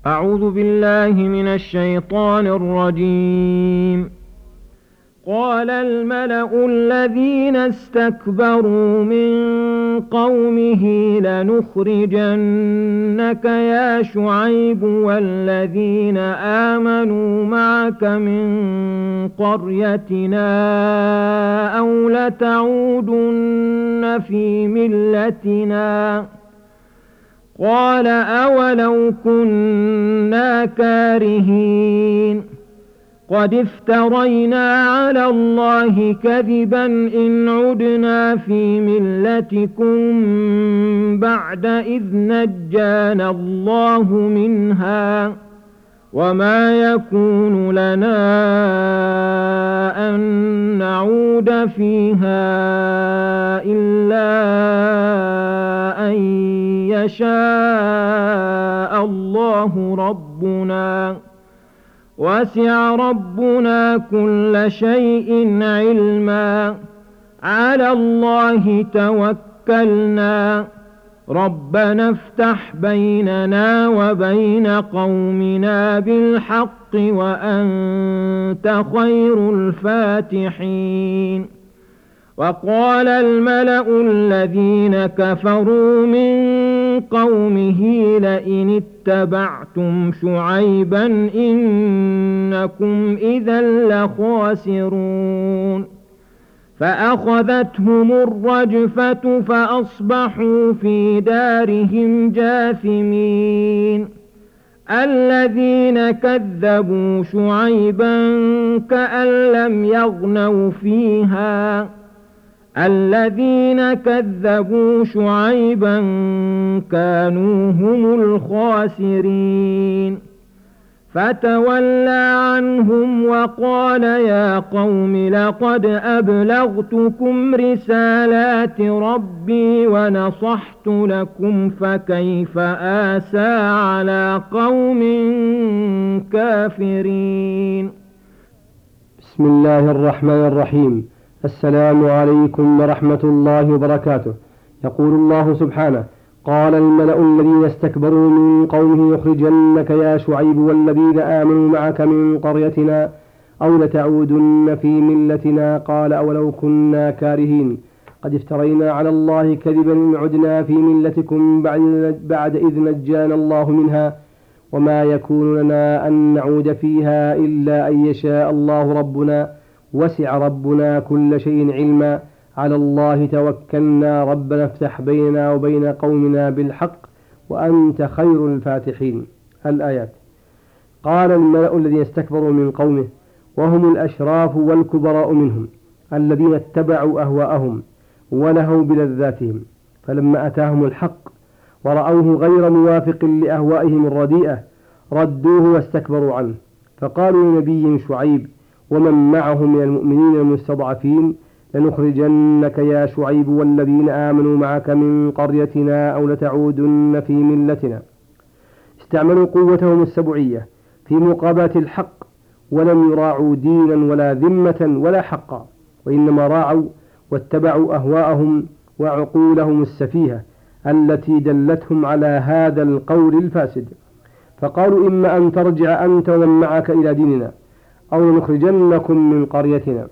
أعوذ بالله من الشيطان الرجيم. قال الملأ الذين استكبروا من قومه لنخرجنك يا شعيب والذين آمنوا معك من قريتنا أو لتعودن في ملتنا. قال أولو كنا كارهين قد افترينا على الله كذبا إن عدنا في ملتكم بعد إذ نجانا الله منها وما يكون لنا أن نعود فيها إلا أن يشاء الله ربنا وسع ربنا كل شيء علما على الله توكلنا ربنا افتح بيننا وبين قومنا بالحق وأنت خير الفاتحين. وقال الملأ الذين كفروا من قومه لئن اتبعتم شعيبا إنكم إذا لخاسرون. فأخذتهم الرجفة فأصبحوا في دارهم جاثمين. الذين كذبوا شعيبا كأن لم يغنوا فيها الذين كذبوا شعيبا كانوا هم الخاسرين. فتولى عنهم وقال يا قوم لقد أبلغتكم رسالات ربي ونصحت لكم فكيف آسى على قوم كافرين. بسم الله الرحمن الرحيم. السلام عليكم ورحمة الله وبركاته. يقول الله سبحانه: قال الملأ الذين استكبروا من قومه يخرجنك يا شعيب والذين آمنوا معك من قريتنا أو لتعودن في ملتنا. قال أولو كنا كارهين قد افترينا على الله كذبا إن عدنا في ملتكم بعد إذ نجانا الله منها وما يكون لنا أن نعود فيها إلا أن يشاء الله ربنا وسع ربنا كل شيء علما على الله توكلنا ربنا افتح بيننا وبين قومنا بالحق وأنت خير الفاتحين. الآيات. قال الملأ الذين استكبروا من قومه وهم الأشراف والكبراء منهم الذين اتبعوا أهواءهم ولهوا بلذاتهم فلما أتاهم الحق ورأوه غير موافق لأهوائهم الرديئة ردوه واستكبروا عنه. فقالوا لنبي شعيب ومن معه من المؤمنين المستضعفين لنخرجنك يا شعيب والذين آمنوا معك من قريتنا أو لتعودن في ملتنا. استعملوا قوتهم السبعية في مقابلة الحق ولم يراعوا دينا ولا ذمة ولا حقا وإنما راعوا واتبعوا أهواءهم وعقولهم السفيهة التي دلتهم على هذا القول الفاسد. فقالوا إما أن ترجع أنت ومن معك إلى ديننا أو لنخرجنكم من قريتنا.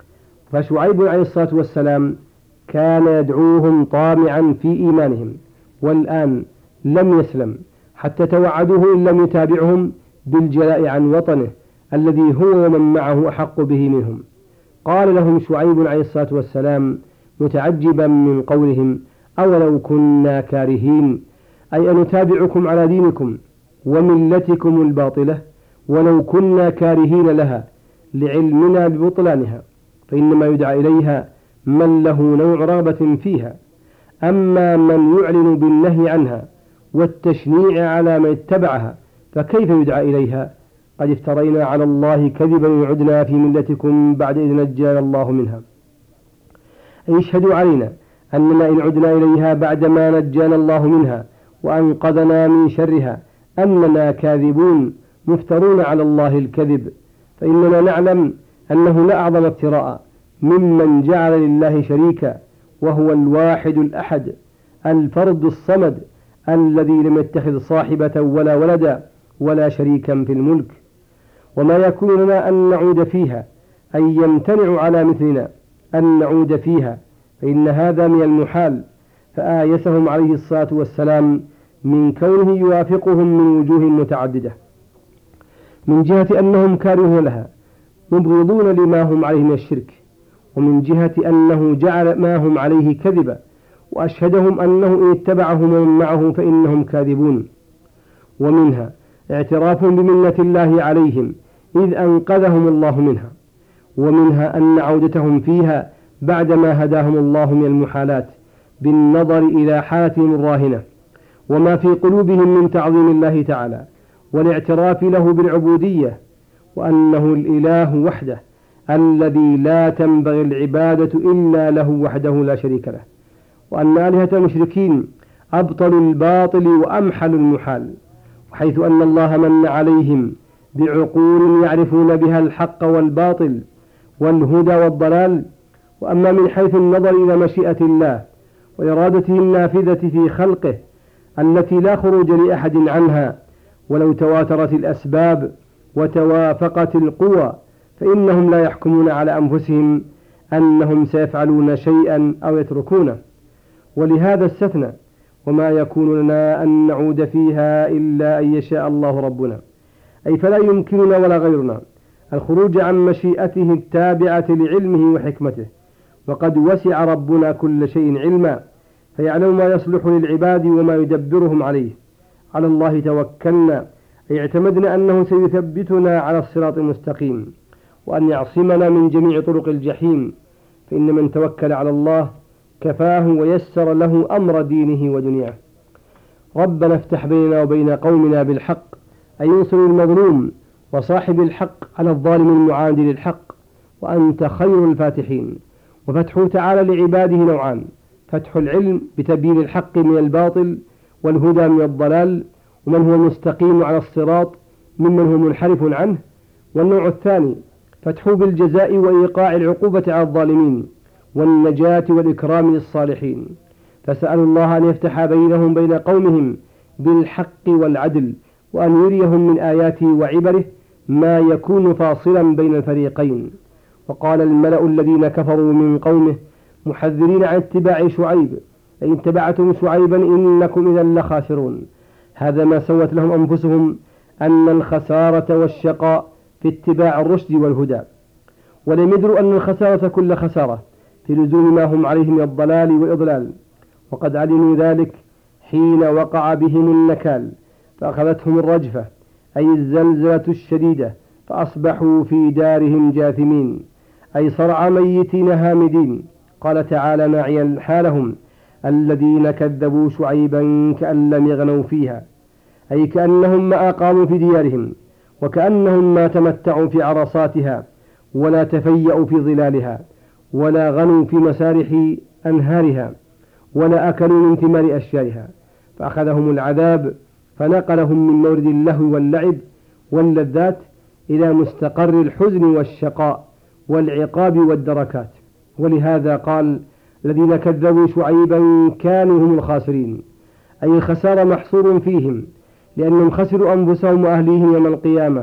فشعيب عليه الصلاة والسلام كان يدعوهم طامعا في إيمانهم والآن لم يسلم حتى توعدوه إن لم يتابعهم بالجلاء عن وطنه الذي هو ومن معه أحق به منهم. قال لهم شعيب عليه الصلاة والسلام متعجبا من قولهم أولو كنا كارهين أي أن نتابعكم على دينكم وملتكم الباطلة ولو كنا كارهين لها لعلمنا ببطلانها فإنما يدعى إليها من له نوع رغبة فيها. أما من يعلن بالنهي عنها والتشنيع على من اتبعها فكيف يدعى إليها؟ قد افترينا على الله كذبا وعدنا في ملتكم بعد إذ نجانا الله منها. يشهد علينا أننا إن عدنا إليها بعدما نجانا الله منها وأنقذنا من شرها أننا كاذبون مفترون على الله الكذب. فإننا نعلم أنه لا أعظم افتراء ممن جعل لله شريكا وهو الواحد الأحد الفرد الصمد الذي لم يتخذ صاحبة ولا ولدا ولا شريكا في الملك. وما يكون لنا أن نعود فيها أي يمتنع على مثلنا أن نعود فيها، فإن هذا من المحال. فآيسهم عليه الصلاة والسلام من كونه يوافقهم من وجوه متعددة، من جهة أنهم كارهون لها مبغضون لما هم عليه من الشرك، ومن جهة أنه جعل ما هم عليه كذبا، وأشهدهم أنه إن اتبعهم ومن معه فإنهم كاذبون. ومنها اعترافهم بمنة الله عليهم إذ أنقذهم الله منها، ومنها أن عودتهم فيها بعدما هداهم الله من المحالات بالنظر إلى حالتهم الراهنة وما في قلوبهم من تعظيم الله تعالى والاعتراف له بالعبودية، وأنه الإله وحده الذي لا تنبغي العبادة إلا له وحده لا شريك له، وأن آلهة المشركين أبطل الباطل وأمحل المحال، حيث أن الله من عليهم بعقول يعرفون بها الحق والباطل والهدى والضلال. وأما من حيث النظر إلى مشيئة الله وإرادته النافذة في خلقه التي لا خروج لأحد عنها، ولو تواترت الأسباب وتوافقت القوى فإنهم لا يحكمون على أنفسهم أنهم سيفعلون شيئا أو يتركونه. ولهذا استثنى: وما يكون لنا أن نعود فيها إلا أن يشاء الله ربنا، أي فلا يمكننا ولا غيرنا الخروج عن مشيئته التابعة لعلمه وحكمته، وقد وسع ربنا كل شيء علما، فيعلم ما يصلح للعباد وما يدبرهم عليه. على الله توكلنا، أي اعتمدنا أنه سيثبتنا على الصراط المستقيم، وأن يعصمنا من جميع طرق الجحيم، فإن من توكل على الله كفاه ويسر له أمر دينه ودنياه. ربنا افتح بيننا وبين قومنا بالحق، أي انصر المظلوم وصاحب الحق على الظالم المعاند للحق، وأنت خير الفاتحين. وفتحه تعالى لعباده نوعان: فتح العلم بتبيين الحق من الباطل والهدى من الضلال، ومن هو مستقيم على الصراط ممن هو منحرف عنه. والنوع الثاني فتحه بالجزاء وإيقاع العقوبة على الظالمين والنجاة والإكرام للصالحين. فسألوا الله أن يفتح بينهم بين قومهم بالحق والعدل، وأن يريهم من آياته وعبره ما يكون فاصلا بين الفريقين. وقال الملأ الذين كفروا من قومه محذرين عن اتباع شعيب: إن اتبعتم شعيبا إنكم إذا لخاسرون. هذا ما سوت لهم أنفسهم أن الخسارة والشقاء في اتباع الرشد والهدى، ولم يدروا أن الخسارة كل خسارة في لزوم ما هم عليه من الضلال والإضلال، وقد علموا ذلك حين وقع بهم النكال فأخذتهم الرجفة أي الزلزلة الشديدة، فأصبحوا في دارهم جاثمين أي صرع ميتين هامدين. قال تعالى ناعيا حالهم: الذين كذبوا شعيبا كأن لم يغنوا فيها، أي كأنهم ما أقاموا في ديارهم، وكأنهم ما تمتعوا في عرصاتها، ولا تفيأوا في ظلالها، ولا غنوا في مسارح أنهارها، ولا أكلوا من ثمار أشجارها. فأخذهم العذاب فنقلهم من مورد اللهو واللعب واللذات إلى مستقر الحزن والشقاء والعقاب والدركات. ولهذا قال: الذين كذبوا شعيبا كانوا هم الخاسرين، أي الخسارة محصور فيهم، لأنهم خسروا أنفسهم وأهليهم يوم القيامة،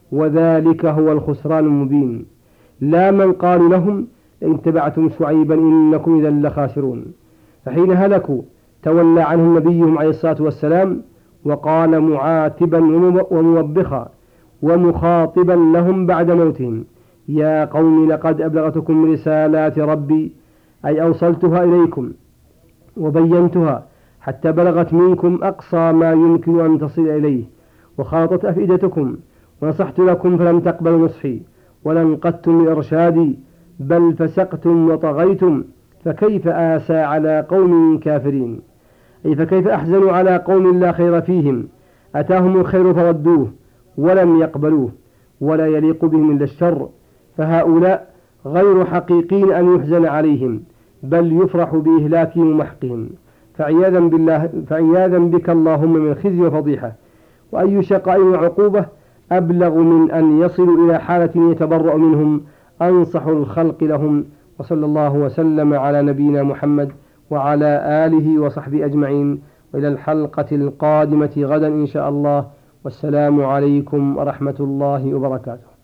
وذلك هو الخسران المبين. لا من قالوا لهم: إن اتبعتم شعيبا إنكم إذا لخاسرون. فحين هلكوا تولى عنهم نبيهم عليه الصلاة والسلام، وقال معاتبا وموبخا ومخاطبا لهم بعد موتهم: يا قوم لقد أبلغتكم رسالات ربي، أي أوصلتها إليكم وبينتها حتى بلغت منكم أقصى ما يمكن أن تصل إليه، وخاطت أفئدتكم، ونصحت لكم فلم تقبلوا نصحي، ولنقدتم لإرشادي، بل فسقتم وطغيتم، فكيف آسى على قوم كافرين. أي فكيف أحزنوا على قوم لا خير فيهم، أتاهم الخير فردوه ولم يقبلوه، ولا يليق بهم إلا الشر. فهؤلاء غير حقيقين أن يحزن عليهم، بل يفرح بإهلاكهم ومحقهم. فعياذا بك اللهم من خزي وفضيحة. وأي شقاء وعقوبة أبلغ من أن يصلوا إلى حالة يتبرأ منهم أنصح الخلق لهم. وصلى الله وسلم على نبينا محمد وعلى آله وصحبه أجمعين، وإلى الحلقة القادمة غدا إن شاء الله. والسلام عليكم ورحمة الله وبركاته.